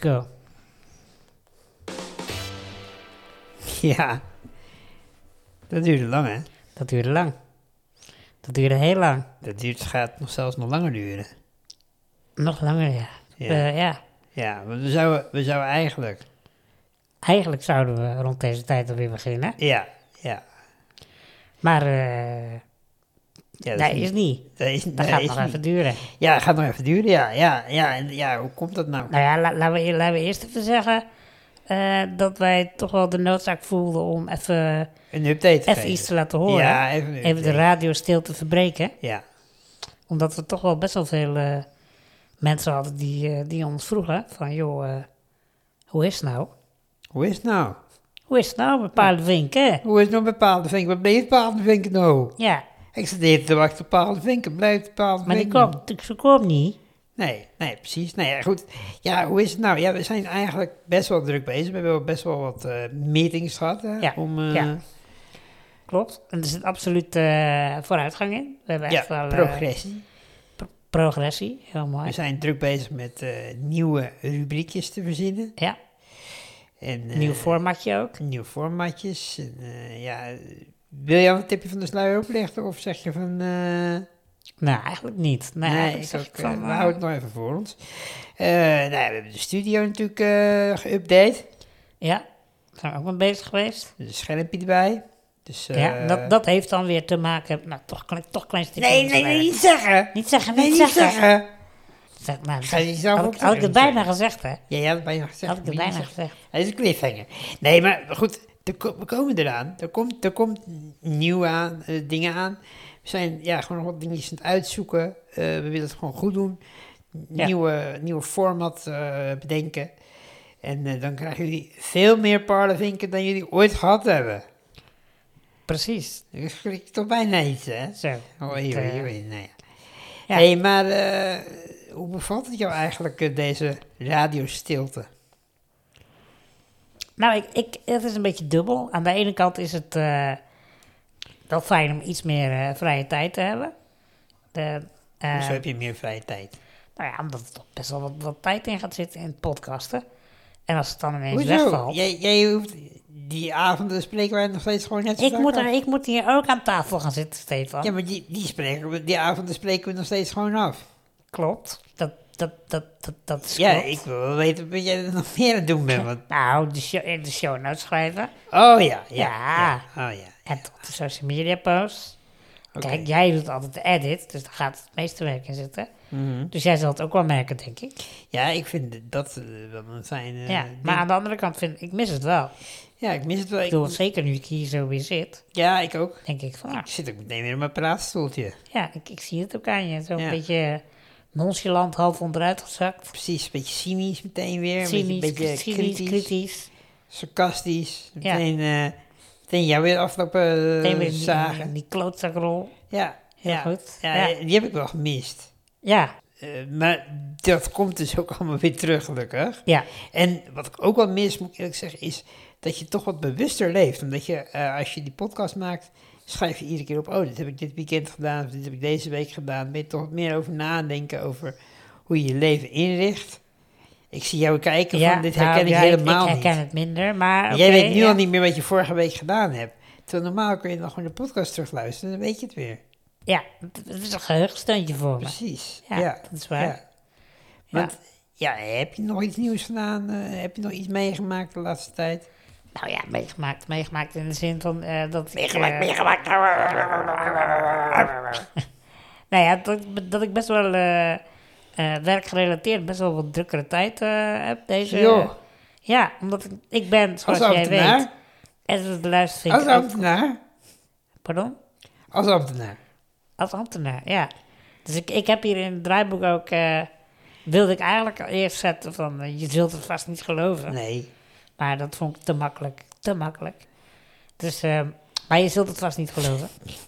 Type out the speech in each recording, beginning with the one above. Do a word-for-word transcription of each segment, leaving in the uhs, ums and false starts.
go. Ja, dat duurde lang, hè? Dat duurde lang. Dat duurde heel lang. Dat duurt, gaat nog zelfs nog langer duren. Nog langer, ja. Ja, Uh, ja. ja want we zouden, we zouden eigenlijk... Eigenlijk zouden we rond deze tijd alweer beginnen. Ja, ja. Maar uh, ja, dat, dat is is niet. Dat, is, dat dat gaat is nog niet. even duren. Ja, dat gaat nog even duren, ja. Ja, ja, en, ja hoe komt dat nou? Nou ja, la, laten, we, laten we eerst even zeggen... Uh, dat wij toch wel de noodzaak voelden om even... Een update te Even geven. iets te laten horen. Ja, even, even de radio stil te verbreken. Ja. Omdat we toch wel best wel veel uh, mensen hadden die, uh, die ons vroegen... van joh, uh, hoe is het nou? Hoe is het nou? Hoe is het nou met Paardenvink, hè? Hoe is het nou met Paardenvink? Wat ben je Paardenvink nou? Ja. Ik zit hier te wachten op Paardenvink. Blijft Paardenvink. Maar die komt, ze komt niet. Nee, nee, precies. Nee, ja, goed. Ja, hoe is het nou? Ja, we zijn eigenlijk best wel druk bezig. We hebben best wel wat uh, meetings gehad. Hè, ja, om, uh, ja, klopt. En er zit absoluut uh, vooruitgang in. We hebben echt ja, wel... progressie. Uh, pro- progressie, heel mooi. We zijn druk bezig met uh, nieuwe rubriekjes te verzinnen. Ja. En, uh, nieuw formatje ook. Nieuwe formatjes. En, uh, ja, wil je al een tipje van de sluier oplichten? Of zeg je van... Uh, Nou, eigenlijk niet. Nee, nee, eigenlijk ik ook, ik van, uh, we uh, houden het nog even voor ons. Uh, nou, we hebben de studio natuurlijk uh, geüpdate. Ja, daar zijn we ook mee bezig geweest. Er is een schermpje erbij. Dus, uh, ja, dat, dat heeft dan weer te maken... Nou, toch, toch een klein stukje... Nee, nee, nee, niet zeggen. Niet zeggen, nee, niet niet zeggen. zeggen. Zeg, nou, Ga je zelf had, ik, had ik het bijna gezegd, hè? Ja, je had het bijna gezegd. Had ik het bijna gezegd. Dat is een cliffhanger. Nee, maar goed, er, we komen eraan. Er komt, er komt nieuwe aan, uh, dingen aan. We zijn ja, gewoon nog wat dingetjes aan het uitzoeken. Uh, we willen het gewoon goed doen. Nieuwe, ja. nieuwe format uh, bedenken. En uh, dan krijgen jullie veel meer Paardenvinken dan jullie ooit gehad hebben. Precies. Dat schrik toch bijna iets, hè? Zo. Oh, hier, uh, hier, hier, nou ja. Ja. Hé, hey, maar uh, hoe bevalt het jou eigenlijk, uh, deze radiostilte? Nou, ik, ik, het is een beetje dubbel. Aan de ene kant is het uh, wel fijn om iets meer uh, vrije tijd te hebben. De, uh, Hoezo heb je meer vrije tijd? Nou ja, omdat er toch best wel wat, wat tijd in gaat zitten in het podcasten. En als het dan ineens Hoezo? wegvalt... Jij, jij hoeft... Die avonden spreken wij nog steeds gewoon net zo ik moet, er, ik moet hier ook aan tafel gaan zitten, Stefan. Ja, maar die, die, spreken we, die avonden spreken we nog steeds gewoon af. Klopt. Dat, dat, dat, dat, dat is Ja, klopt. ik wil wel weten wat jij er nog meer aan het doen bent. Want... Nou, de show, de show notes schrijven. Oh ja, ja. Ja. ja. Oh ja. En tot de social media posts. Okay. Kijk, jij doet altijd de edit, dus daar gaat het meeste werk in zitten. Mm-hmm. Dus jij zal het ook wel merken, denk ik. Ja, ik vind dat uh, wel een fijne... Uh, ja, maar ding. Aan de andere kant vind ik, ik mis het wel. Ja, ik mis het wel. Ik bedoel, zeker nu ik hier zo weer zit. Ja, ik ook. Denk ik van... Ik Ah, zit ook meteen weer in mijn praatstoeltje. Ja, ik, ik zie het ook aan je. Zo'n ja. beetje nonchalant, half onderuit gezakt. Precies, een beetje cynisch meteen weer. Cynisch, een beetje, beetje cynisch, kritisch. kritisch. Sarcastisch. Ja. Meteen, uh, meteen jou weer aflopen uh, meteen weer zagen. Die, die klootzakrol. Ja, heel ja, goed. Ja, Ja. die heb ik wel gemist. Ja. Uh, maar dat komt dus ook allemaal weer terug, gelukkig. Ja. En wat ik ook wel mis, moet ik eerlijk zeggen, is dat je toch wat bewuster leeft. Omdat je, uh, als je die podcast maakt, schrijf je iedere keer op, oh, dit heb ik dit weekend gedaan, of dit heb ik deze week gedaan. Ben je toch wat meer over nadenken over hoe je je leven inricht. Ik zie jou kijken ja, van, dit nou, herken ja, ik helemaal niet. Ik herken niet. het minder, maar okay, Jij weet nu ja. al niet meer wat je vorige week gedaan hebt. Terwijl normaal kun je dan gewoon de podcast terugluisteren, dan weet je het weer. Ja, het is een geheugensteuntje voor me. Precies, ja. ja. Dat is waar. Ja. Want, ja. ja, heb je nog iets nieuws gedaan? Uh, heb je nog iets meegemaakt de laatste tijd? Nou ja, meegemaakt. Meegemaakt in de zin van uh, dat Meegemaakt, ik... Uh, meegemaakt. nou ja, dat, dat ik best wel uh, uh, werkgerelateerd best wel wat drukkere tijd uh, heb. Deze, uh, ja, omdat ik, ik ben, zoals Als jij ambtenaar? weet... En dat beluister Als ik ambtenaar? Ook, pardon? Als ambtenaar. Als ambtenaar, ja. Dus ik, ik heb hier in het draaiboek ook... Uh, wilde ik eigenlijk al eerst zetten van... Uh, je zult het vast niet geloven. Nee. Maar dat vond ik te makkelijk. Te makkelijk. Dus, uh, maar je zult het vast niet geloven.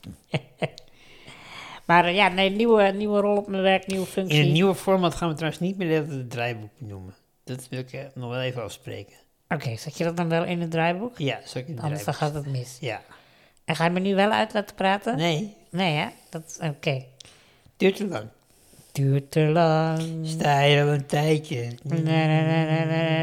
maar uh, ja, nee, nieuwe, nieuwe rol op mijn werk, nieuwe functie. In een nieuwe format gaan we trouwens niet meer het draaiboek noemen. Dat wil ik uh, nog wel even afspreken. Oké, okay, zet je dat dan wel in het draaiboek? Ja, zal ik in het Anders dan gaat het mis. Ja. En ga je me nu wel uit laten praten? Nee. Nee, hè? Oké. Okay. Duurt te lang. Duurt te lang. Sta je al een tijdje. Nee, nee, nee, nee, nee.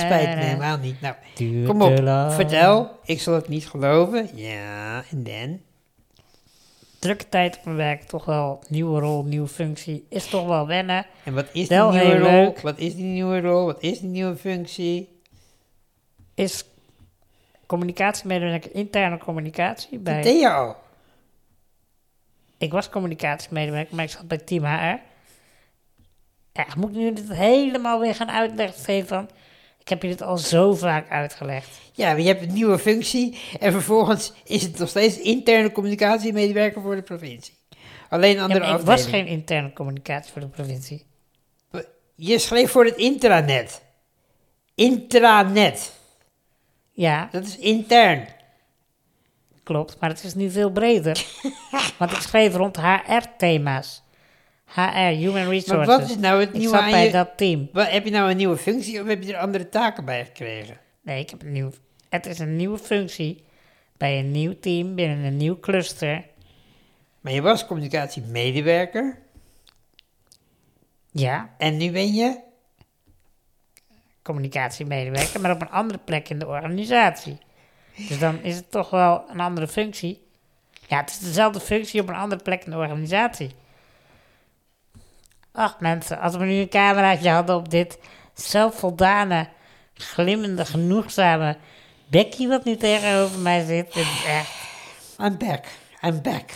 spijt me helemaal niet. Nou, Duurt kom te op, lang. vertel. Ik zal het niet geloven. Ja, en dan? Drukke tijd op mijn werk, toch wel nieuwe rol, nieuwe functie. Is toch wel wennen. En wat is die Wel nieuwe heel rol? leuk. Wat is die nieuwe rol? Wat is die nieuwe functie? Is communicatiemedewerker, interne communicatie. Dat Bij, deed je al. ik was communicatiemedewerker, maar ik zat bij Team H R. Ja, moet ik nu dit helemaal weer gaan uitleggen, Stefan? Ik heb je dit al zo vaak uitgelegd. Ja, maar je hebt een nieuwe functie en vervolgens is het nog steeds interne communicatiemedewerker voor de provincie. Alleen Ja, andere maar ik afdeling. was geen interne communicatie voor de provincie. Je schreef voor het intranet. Intranet. Ja, Dat is intern. klopt, maar het is nu veel breder. Want ik schreef rond H R-thema's. H R, Human Resources. Maar wat is nou het Ik nieuwe zat aan bij je... dat team. Wat, heb je nou een nieuwe functie of heb je er andere taken bij gekregen? Nee, ik heb een nieuw... Het is een nieuwe functie bij een nieuw team binnen een nieuw cluster. Maar je was communicatiemedewerker Ja, en nu ben je... communicatiemedewerker, maar op een andere plek in de organisatie. Dus dan is het toch wel een andere functie. Ja, het is dezelfde functie op een andere plek in de organisatie. Ach mensen, als we nu een cameraatje hadden op dit zelfvoldane, glimmende, genoegzame Becky wat nu tegenover mij zit. Dit is echt... I'm back. I'm back.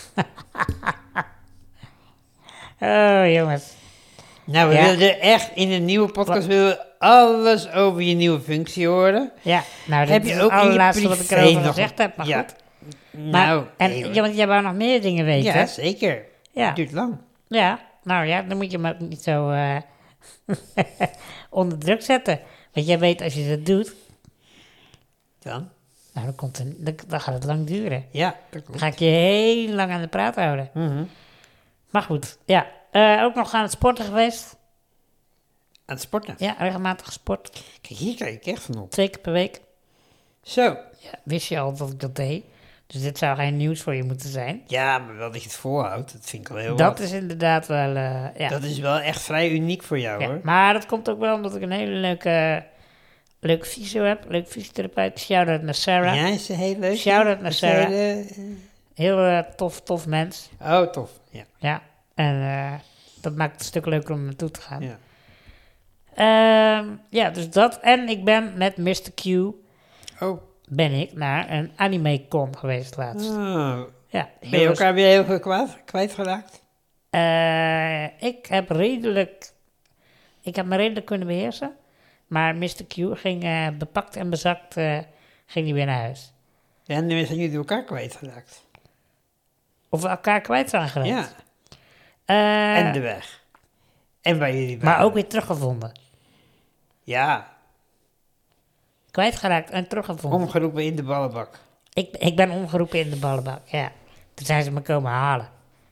Oh jongens. Nou, we Ja. willen echt in een nieuwe podcast willen we alles over je nieuwe functie horen. Ja, nou Heb dit je is ook het in je allerlaatste wat ik privé erover nog gezegd een- heb, maar ja. goed. Maar, Nou, en, nee, hoor. ja, want jij wou nog meer dingen weten. ja, zeker. Ja. Het duurt lang. Ja, nou ja, dan moet je me ook niet zo eh, onder druk zetten. Want jij weet, als je dat doet, Dan? nou, dan, komt een, dan, dan gaat het lang duren. Ja, dat Dan klopt. ga ik je heel lang aan de praat houden. Mhm. Maar goed, ja. Eh, ook nog aan het sporten geweest. Aan het sporten. Ja, regelmatig gesport. Kijk, hier kijk ik echt van op. Twee keer per week. Zo. Ja, wist je al dat ik dat deed. Dus dit zou geen nieuws voor je moeten zijn. Ja, maar wel dat je het volhoudt. Dat vind ik wel heel Dat wat. is inderdaad wel, eh, ja. Dat is wel echt vrij uniek voor jou, Ja, hoor. maar dat komt ook wel omdat ik een hele leuke, leuke fysio heb. Leuke fysiotherapeut. Shout-out naar Sarah. Ja, is ze heel leuk? Shout-out naar Is ze Sarah. hele- Heel eh, tof, tof mens. Oh, tof. Ja. Ja. En eh, dat maakt het een stuk leuker om naartoe te gaan. ja. Ehm, ja, dus dat. En ik ben met mister Q Oh. ben ik naar een anime-con geweest laatst. Oh. Ja, Ben je heel elkaar weer heel veel kwaad, kwijtgeraakt? Eh, ik heb redelijk... Ik heb me redelijk kunnen beheersen. Maar mister Q ging eh, bepakt en bezakt eh, ging die weer naar huis. Ja, en nu zijn jullie elkaar kwijtgeraakt. Of we elkaar kwijt zijn geraakt. Ja. Eh, En de weg. En waar jullie waren. maar ook weer teruggevonden. Ja. Kwijtgeraakt en teruggevonden. Omgeroepen in de ballenbak. Ik, ik ben omgeroepen in de ballenbak, ja. Toen zijn ze me komen halen.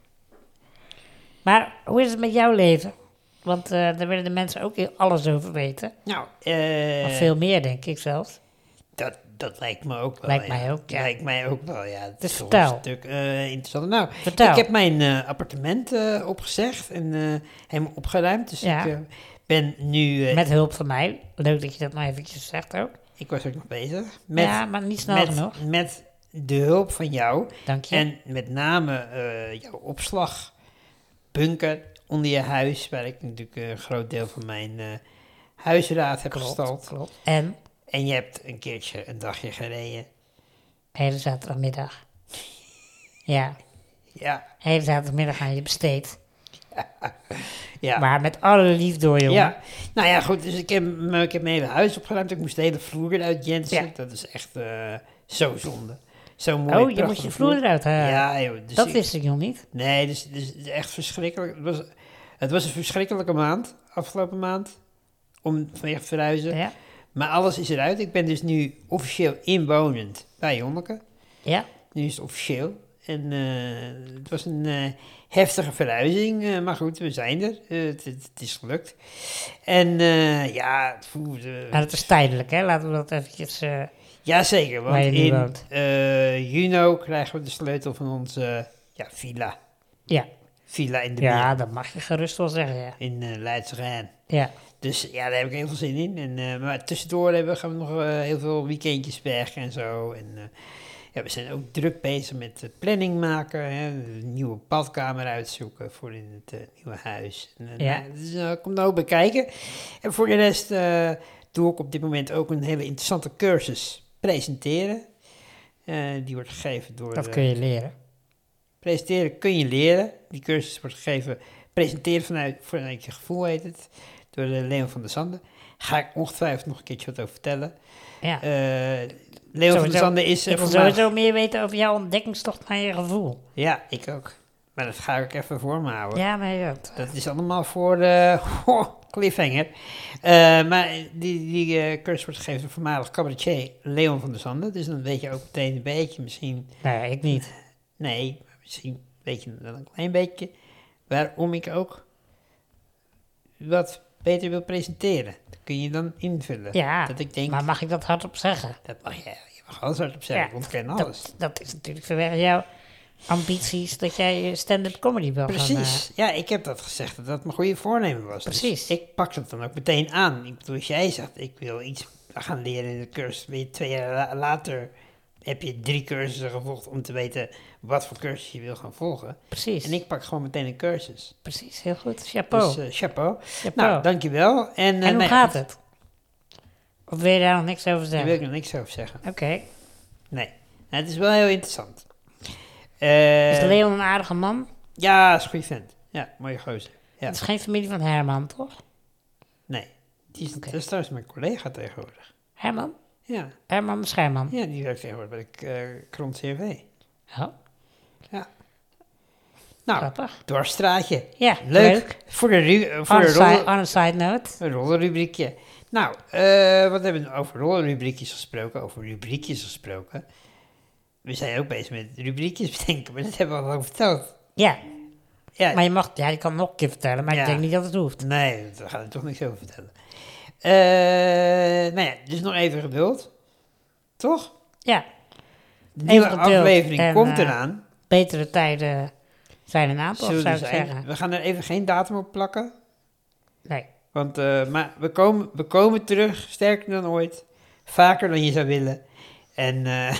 Maar hoe is het met jouw leven? Want eh, daar willen de mensen ook heel alles over weten. Nou, eh... Of veel meer, denk ik zelfs. Dat, dat lijkt me ook wel. Lijkt ja. mij ook, ja. Lijkt mij ook wel, ja. Het Dus is toch vertel. een stuk eh, interessant. Nou, Vertel. ik heb mijn eh, appartement eh, opgezegd en eh, helemaal opgeruimd. Dus Ja. ik eh, ben nu... eh, Met hulp van mij. Leuk dat je dat nou eventjes zegt ook. ik was ook nog bezig. Met, ja, maar niet snel met, genoeg. met de hulp van jou. Dank je. En met name eh, jouw opslagbunker onder je huis. Waar ik natuurlijk een groot deel van mijn eh, huisraad heb gestald. klopt. En En je hebt een keertje een dagje gereden. hele zaterdagmiddag. Ja, Ja, hele zaterdagmiddag aan je besteed. ja. Maar met alle liefde door, jongen. Ja, nou ja, goed. Dus ik heb, m- ik heb mijn hele huis opgeruimd. Ik moest de hele vloer eruit jensen. Ja. Dat is echt eh, zo zonde. Zo mooi. Oh, je prachtige moest je vloer eruit halen. Ja, joh. Dus dat ik- wist ik nog niet. Nee, dus, dus het is echt verschrikkelijk. Het was, het was een verschrikkelijke maand, afgelopen maand. Om vanwege het verhuizen. Ja, Maar alles is eruit. Ik ben dus nu officieel inwonend bij Jonneke. ja. Nu is het officieel. En eh, het was een eh, heftige verhuizing. eh, maar goed, we zijn er. Eh, het, het, het is gelukt. En eh, ja, het voelde... Maar dat is tijdelijk, hè? Laten we dat eventjes... eh, Ja, zeker. Waar Want je nu in woont. eh juni krijgen we de sleutel van onze ja, villa. ja, Villa in de ja, Meer. dat mag je gerust wel zeggen, ja. In uh, Leidsrijn. Ja, Dus ja, daar heb ik heel veel zin in. En, eh, maar tussendoor hebben, gaan we nog uh, heel veel weekendjes weg en zo. En uh, ja, we zijn ook druk bezig met uh, planning maken. Hè, een nieuwe badkamer uitzoeken voor in het uh, nieuwe huis. En, uh, Ja. nou, dus uh, komt er ook bij kijken. En voor de rest uh, doe ik op dit moment ook een hele interessante cursus presenteren. Uh, die wordt gegeven door... Dat kun je leren. Presenteren kun je leren. Die cursus wordt gegeven, presenteren vanuit, vanuit je gevoel heet het, door uh, Leon van der Zanden. Ga ik ongetwijfeld nog een keertje wat over vertellen. Ja. Uh, Leon Sowieso, van der Zanden is... Uh, ik wil vandaag- sowieso meer weten over jouw ontdekkingstocht naar je gevoel. Ja, ik ook. Maar dat ga ik even voor me houden. Ja, maar dat... Dat is allemaal voor de cliffhanger. Uh, maar die, die uh, cursus wordt gegeven door voormalig cabaretier Leon van der Zanden. Dus dan weet je ook meteen een beetje misschien... Nee, ik niet. Nee, maar misschien weet je dan een klein beetje waarom ik ook wat beter wil presenteren. Dat kun je dan invullen. Ja, dat ik denk, maar mag ik dat hardop zeggen? dat mag je, je mag alles hardop zeggen, Ja, want ik ken alles. Dat, dat is natuurlijk vanwege jouw ambities dat jij stand-up comedy wil gaan... Precies, ja, ik heb dat gezegd, dat dat mijn goede voornemen was. Precies. Dus ik pak dat dan ook meteen aan. Ik bedoel, als jij zegt, ik wil iets gaan leren in de cursus, ben je twee jaar la- later heb je drie cursussen gevolgd om te weten wat voor cursus je wil gaan volgen. uh, precies, En ik pak gewoon meteen een cursus. precies, heel goed. Chapeau. Dus uh, chapeau. Chapeau. Nou, dankjewel. En, uh, en hoe nee, gaat het? Of wil je daar nog niks over Daar zeggen? wil ik nog niks over zeggen. Oké. Nee, nou, het is wel heel interessant. Uh, Is Leon een aardige man? Ja, is een goede vent. Ja, mooie gozer. Ja. Het is geen familie van Herman, toch? Nee, die is, Oké. dat is trouwens mijn collega tegenwoordig. Herman? Ja, Herman Scherman. ja die werkt tegenwoordig bij de uh, Kront C R V. Oh, Nou, grappig. dwarsstraatje. Ja, Leuk. leuk. Voor de, ru- voor On a, de side, rollen, on a side note. een rollenrubriekje. Nou, uh, wat hebben we over rollenrubriekjes gesproken? Over rubriekjes gesproken. We zijn ook bezig met rubriekjes bedenken, maar dat hebben we al verteld. Ja, Ja, maar je mag, ja, je kan het nog een keer vertellen, maar Ja. ik denk niet dat het hoeft. nee, daar gaan we toch niks over vertellen. Uh, nou ja, dus nog even geduld. Toch? Ja, De nieuwe Even geduld aflevering en, komt eh, eraan. betere tijden zijn een aantal, Zullen zou er ik zijn. zeggen. We gaan er even geen datum op plakken. Nee, Want, uh, maar we komen, we komen terug, sterker dan ooit. Vaker dan je zou willen. En uh,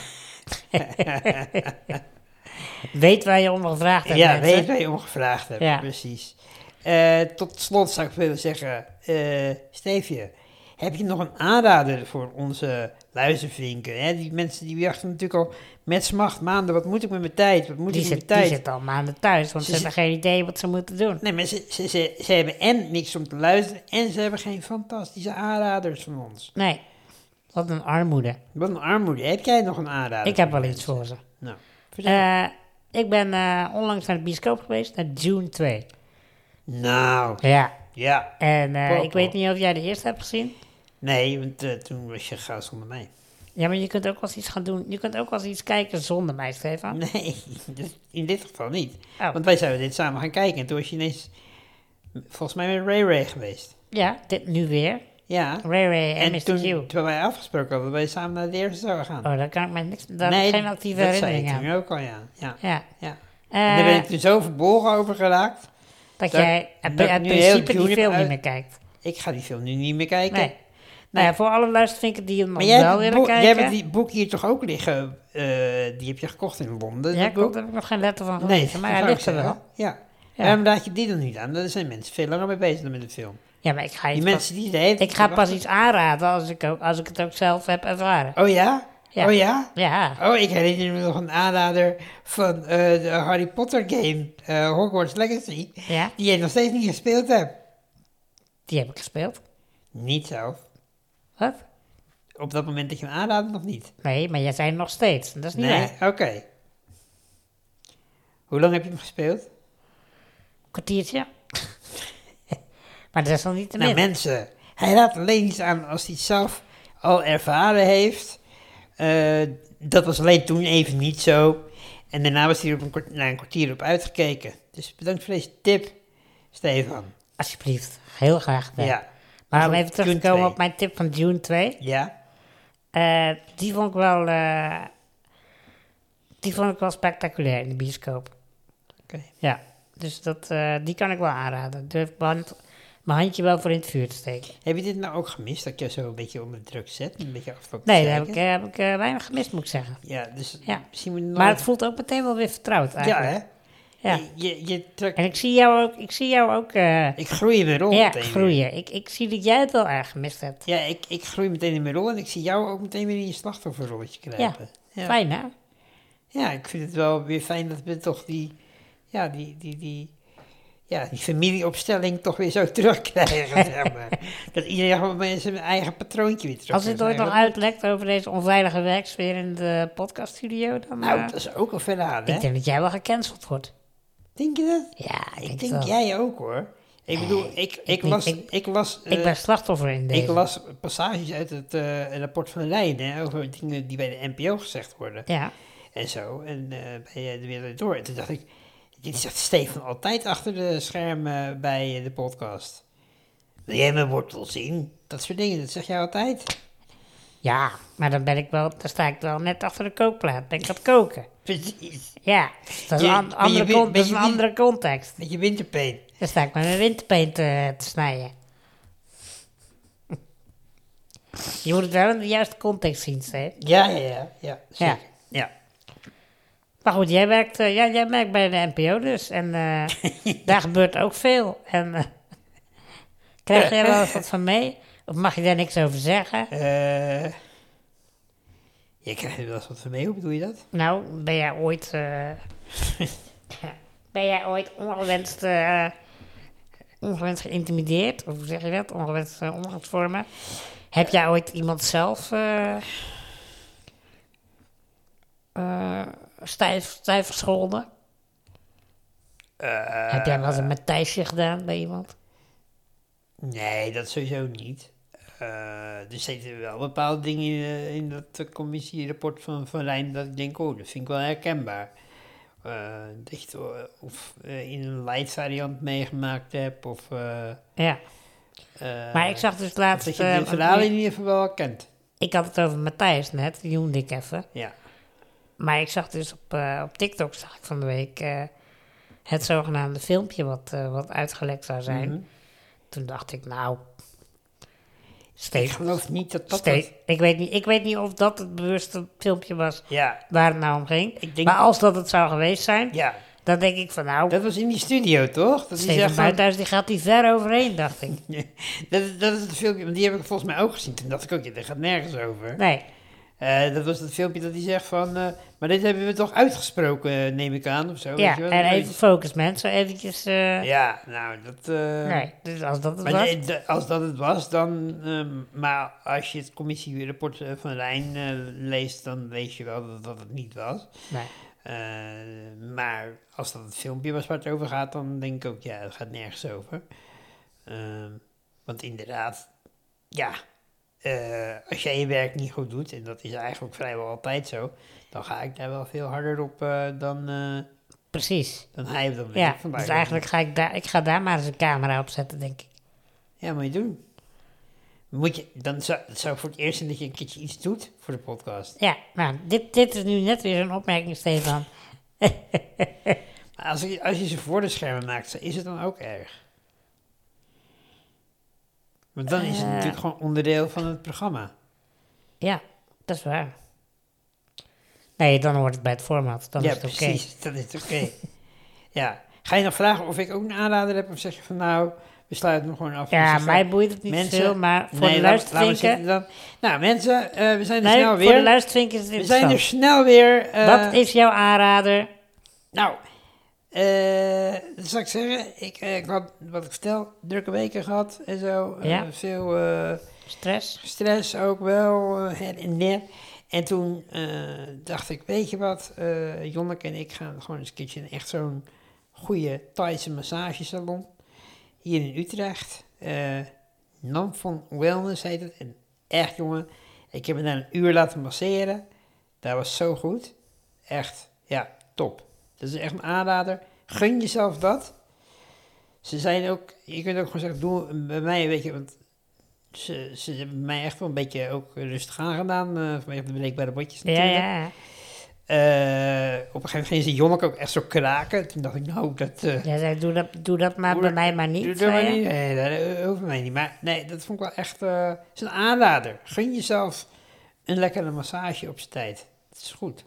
weet waar je om gevraagd hebt, ja, mensen. weet waar je om gevraagd hebt. Ja. Precies. Uh, tot slot zou ik willen zeggen, uh, Steefje, heb je nog een aanrader voor onze luistervinken? Hè? Die mensen die wachten natuurlijk al met smacht maanden. Wat moet ik met mijn tijd? Wat moet Die, ik met zit, mijn die tijd? zitten al maanden thuis, want Ze ze, hebben geen idee wat ze moeten doen. Nee, maar ze, ze, ze, ze hebben en niks om te luisteren en ze hebben geen fantastische aanraders van ons. Nee, wat een armoede. Wat een armoede. Heb jij nog een aanrader? Ik heb voor wel iets mensen? voor ze. Nou, vertel. Eh, ik ben eh, onlangs naar de bioscoop geweest, naar Dune twee. nou, Ja, ja. en eh, Popo. ik weet niet of jij de eerste hebt gezien. Nee, want uh, toen was je gauw zonder mij. Ja, maar je kunt ook wel eens iets gaan doen. Je kunt ook wel eens iets kijken zonder mij, Stefan. Nee, dus in dit geval niet. Oh. Want wij zouden dit samen gaan kijken. En toen was je ineens, volgens mij met Ray Ray geweest. Ja, dit nu weer. Ja. Ray Ray en, En mister toen, Q. terwijl wij afgesproken hadden, dat wij samen naar de eerste zouden gaan. Oh, daar kan ik me niks... Daar heb ik geen actieve dat zei herinnering ik aan. toen ook al, ja. ja. Ja. ja. Eh, En daar ben ik toen zo verbolgen over geraakt. dat dat- jij uit dat ik uit nu principe heel die Dune film heb niet uit- meer kijkt. Ik ga die film nu niet meer kijken. Nee. Nou ja, voor alle luistervinken die hem nog Maar jij wel hebt, willen boek, kijken. jij hebt die boek hier toch ook liggen? eh, die heb je gekocht in Londen. Ja, dat boek? klopt, daar heb ik nog geen letter van Nee, gelezen. maar dat hij zou ligt er ik wel. zeggen. Ja. Ja. Waarom raad je die dan niet aan? Daar zijn mensen veel langer mee bezig dan met de film. Ja, maar ik ga, Die iets pas, mensen die de hele ik ga pas iets aanraden als ik, ook, als ik het ook zelf heb ervaren. Oh ja? Ja. Oh ja? Ja, Oh, ik herinner me nog een aanrader van eh, de Harry Potter game, eh, Hogwarts Legacy, ja, die je nog steeds niet gespeeld hebt. die heb ik gespeeld. Niet zelf. Wat? Op dat moment dat je hem aanraadde nog niet. Nee, maar jij zei nog steeds. Dat is niet Nee? waar. Oké. Hoe lang heb je hem gespeeld? Kwartiertje. maar dat is nog niet te Nou min. mensen, hij raadt alleen iets aan als hij het zelf al ervaren heeft. Eh, dat was alleen toen even niet zo. En daarna was hij er op een, kwart- na een kwartier op uitgekeken. Dus bedankt voor deze tip, Stefan. Alsjeblieft, heel graag gedaan. Ja. Maar om Van even terug te Dune komen twee. op mijn tip van Dune twee. Ja? Eh, die vond ik wel... eh, die vond ik wel spectaculair in de bioscoop. Oké. Ja, dus dat, eh, die kan ik wel aanraden. De, want mijn handje wel voor in het vuur te steken. Heb je dit nou ook gemist, dat je zo een beetje onder druk zet? Een beetje afstand Nee, daar heb ik, uh, heb ik uh, weinig gemist, moet ik zeggen. Ja, dus Ja. misschien moet je nog... Maar het voelt ook meteen wel weer vertrouwd eigenlijk. Ja, hè? Ja. Je, je, je trekt... En ik zie jou ook, ik zie jou ook uh, Ik groei in mijn rol ja, meteen weer. groeien. Ik, ik zie dat jij het wel erg gemist hebt. Ja, ik, ik groei meteen in mijn rol en ik zie jou ook meteen weer in je slachtofferrolletje kruipen. Ja. Fijn, hè? Ja, ik vind het wel weer fijn dat we toch die, ja, die, die, die, ja, die familieopstelling toch weer zo terugkrijgen, zeg maar. Dat iedereen gewoon met zijn eigen patroontje weer terug Als dit ooit nog uitlekt over deze onveilige werksfeer in de podcaststudio, dan... Nou, uh, dat is ook een verhaal, hè? ik denk dat jij wel gecanceld wordt. Denk je dat? Ja, ik denk, Ik denk wel. jij ook, hoor. Ik Nee, bedoel, ik, ik, ik las, niet. Ik- ik las, Ik eh, ben slachtoffer in deze. ik las passages uit het eh, rapport van de Lijn, hè, over dingen die bij de N P O gezegd worden. Ja, En zo, en uh, bij uh, de Wereld Door. En toen dacht ik, dit zegt Stefan altijd achter de schermen bij uh, de podcast. Wil jij mijn wortel zien? Dat soort dingen, dat zeg jij altijd. ja, maar dan ben ik wel, dan sta ik wel net achter de kookplaat. Ben ik aan het koken. Precies. Ja, dat is Je- een, an- ben je andere, win- con- ben dat is je een win- andere context. Met je winterpeen. Dan sta ik met mijn winterpeen te, te snijden. Je moet het wel in de juiste context zien, Steve. Ja, ja, ja. Ja, zeker. Ja. Maar goed, jij werkt, uh, ja, jij werkt bij de N P O dus. En uh, daar gebeurt ook veel. En uh, krijg jij wel eens wat van mee? Of mag je daar niks over zeggen? Uh, je krijgt er wel eens wat van mee, hoe bedoel je dat? Nou, ben jij ooit... Uh, ben jij ooit ongewenst... Uh, ongewenst geïntimideerd? Of hoe zeg je dat? Ongewenst uh, omgangsvormen? Heb jij ooit iemand zelf... Uh, uh, stijf, stijf gescholden? Uh, Heb jij wel eens een Matthijsje gedaan bij iemand? Nee, dat sowieso niet. Uh, er zitten wel bepaalde dingen in, uh, in dat uh, commissierapport van, van Rijn dat ik denk, oh, dat vind ik wel herkenbaar. Uh, dat je het uh, of uh, in een light variant meegemaakt hebt, of... Uh, ja. Uh, maar ik zag dus laatst... Dat je de uh, verhalen in ieder geval wel kent. Ik had het over Matthijs net, die noemde ik even. Ja. Maar ik zag dus op, uh, op TikTok, zag ik van de week, uh, het zogenaamde filmpje wat, uh, wat uitgelekt zou zijn. Mm-hmm. Toen dacht ik, nou... Steek, ik geloof niet dat dat... steek, ik, weet niet ik weet niet of dat het bewuste filmpje was ja. waar het nou om ging. Ik denk, maar als dat het zou geweest zijn, ja. dan denk ik van nou... Dat was in die studio, toch? Dat Steven Buithuis, die gaat die ver overheen, dacht ik. dat, dat is het filmpje, want die heb ik volgens mij ook gezien. Toen dacht ik ook, ja, daar gaat nergens over. Nee. Uh, dat was het filmpje dat hij zegt van... Uh, maar dit hebben we toch uitgesproken, neem ik aan, of zo. Ja, weet je wel? en even focus, mensen. Eventjes... Uh... Ja, nou, dat... Uh... Nee, dus als dat het maar was... De, de, als dat het was, dan... Um, maar als je het commissierapport van Rijn uh, leest, dan lees je wel dat, dat het niet was. Nee. Uh, maar als dat het filmpje was waar het over gaat, dan denk ik ook, ja, het gaat nergens over. Uh, want inderdaad, ja... Uh, als jij je werk niet goed doet, en dat is eigenlijk vrijwel altijd zo, dan ga ik daar wel veel harder op uh, dan, uh, Precies. dan hij. Dan ja, ik van dus eigenlijk ga ik daar, ik ga daar maar eens een camera op zetten, denk ik. Ja, moet je doen. Moet je, dan zou het zou voor het eerst zijn dat je een keertje iets doet voor de podcast. Ja, nou, dit, dit is nu net weer een opmerking, Stefan. Maar als je, als je ze voor de schermen maakt, is het dan ook erg? Want dan is het uh, natuurlijk gewoon onderdeel van het programma. Ja, dat is waar. Nee, dan hoort het bij het format. Dan ja, is het oké. Okay. Precies, dan is het oké. Okay. Ja. Ga je nog vragen of ik ook een aanrader heb? Of zeg je van nou, we sluiten hem gewoon af. Ja, dus mij boeit het niet mensen, veel, maar voor nee, de luistervinken... Dan. Nou mensen, uh, we zijn er nee, snel weer. voor de luistervinken is het We zijn er snel weer. Uh, Wat is jouw aanrader? Nou... Uh, dat zou ik zeggen, ik, uh, ik had, wat ik vertel, drukke weken gehad en zo. Uh, ja. Veel uh, stress. Stress ook wel, uh, her en der. En toen uh, dacht ik, weet je wat, uh, Jonneke en ik gaan gewoon eens een keertje in echt zo'n goede Thaise massagesalon. Hier in Utrecht. Uh, Namphon Wellness heet het. En echt jongen, ik heb me daar een uur laten masseren. Dat was zo goed. Echt, ja, top. Dat is echt een aanrader. Gun jezelf dat. Ze zijn ook, je kunt ook gewoon zeggen, doe bij mij, weet je, want ze, ze hebben mij echt wel een beetje ook rustig aangedaan, uh, vanwege de breekbare botjes natuurlijk. Ja, op een gegeven moment ging ze Jonneke ook echt zo kraken. Toen dacht ik, nou, dat... Uh, Jij zei, doe dat, doe dat maar doe bij dat, mij maar niet. Doe dat maar niet. Nee, dat hoeft mij niet. Maar nee, dat vond ik wel echt... Uh, is een aanrader. Gun jezelf een lekkere massage op zijn tijd. Dat is goed.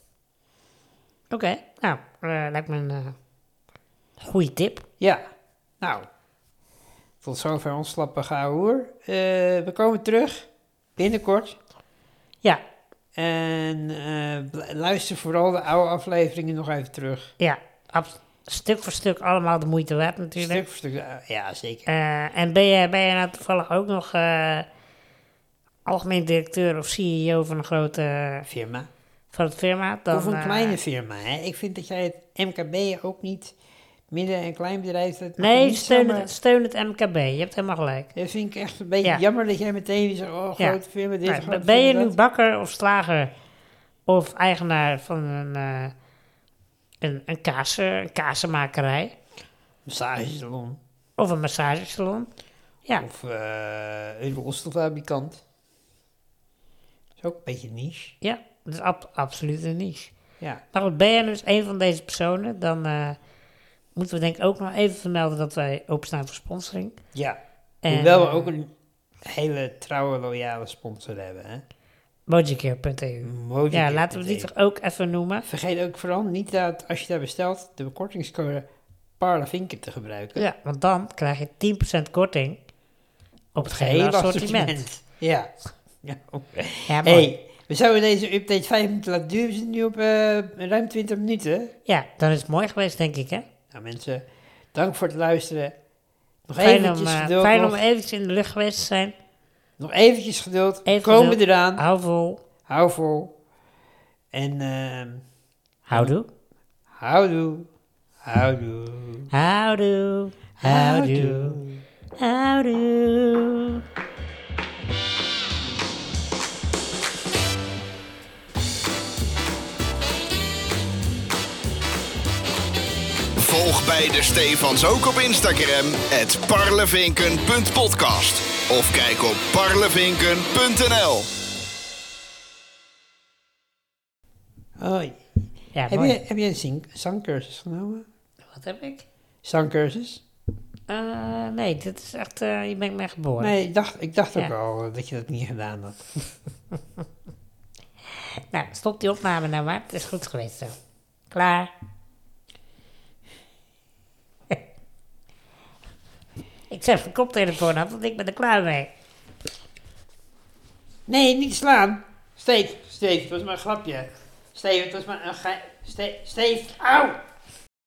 Oké, okay, nou, uh, lijkt me een uh, goede tip. Ja, nou... Tot zover ons slappe gehoor. Uh, we komen terug binnenkort. Ja. En uh, luister vooral de oude afleveringen nog even terug. Ja, ab- stuk voor stuk allemaal de moeite waard natuurlijk. Stuk voor stuk, uh, ja zeker. Uh, en ben je, ben je nou toevallig ook nog uh, algemeen directeur of C E O van een grote uh, firma? Van het firma? Dan, of een uh, kleine firma. Hè? Ik vind dat jij het M K B ook niet... Midden- en kleinbedrijf... Dat nee, steun het, steun het M K B. Je hebt helemaal gelijk. Dat vind ik echt een beetje ja. jammer dat jij meteen zegt... Oh, grote ja. firma, dit, nou, grote Ben firma, je dat. nu bakker of slager... of eigenaar van een... Uh, een, een, kaas, een kazenmakerij... Massagesalon. Of een massagesalon. Ja. Of uh, een rolstoelfabrikant. Dat is ook een beetje niche. Ja, dat is ab- absoluut een niche. Ja. Maar goed, ben je dus een van deze personen... dan... Uh, moeten we denk ik ook nog even vermelden dat wij openstaan voor sponsoring. Ja, en, hoewel we ook een hele trouwe, loyale sponsor hebben, hè? Mojicare punt e u. Ja, laten we die toch ook even noemen. Vergeet ook vooral niet dat als je daar bestelt, de kortingscode Parlevinken te gebruiken. Ja, want dan krijg je tien procent korting op het gehele assortiment. assortiment. Ja. Ja, okay. Ja, hey, we zouden deze update vijf minuten laten duren. We zitten nu op uh, ruim twintig minuten. Ja, dan is het mooi geweest, denk ik, hè? Nou mensen, dank voor het luisteren. Nog fijn eventjes om, uh, geduld. Fijn nog. om eventjes in de lucht geweest te zijn. Nog eventjes geduld. Even Komen geduld. eraan. Hou vol. Hou vol. En... Uh, Houdoe. Houdoe. Houdoe. Houdoe. Houdoe. Houdoe. Volg bij de Stefans ook op Instagram, at parlevinken punt podcast. Of kijk op parlevinken punt n l. Oh, ja, heb, je, heb je een zing, zangcursus genomen? Wat heb ik? Zangcursus? Uh, nee, dit is echt, uh, je bent mij geboren. Nee, ik dacht, ik dacht ja. ook al dat je dat niet gedaan had. Nou, stop die opname nou maar. Het is goed geweest zo. Klaar. Ik zet mijn koptelefoon af, want ik ben er klaar mee. Nee, niet slaan. Steef, Steef, het was maar een grapje. Steef, het was maar een ge... Steef, Steef, auw!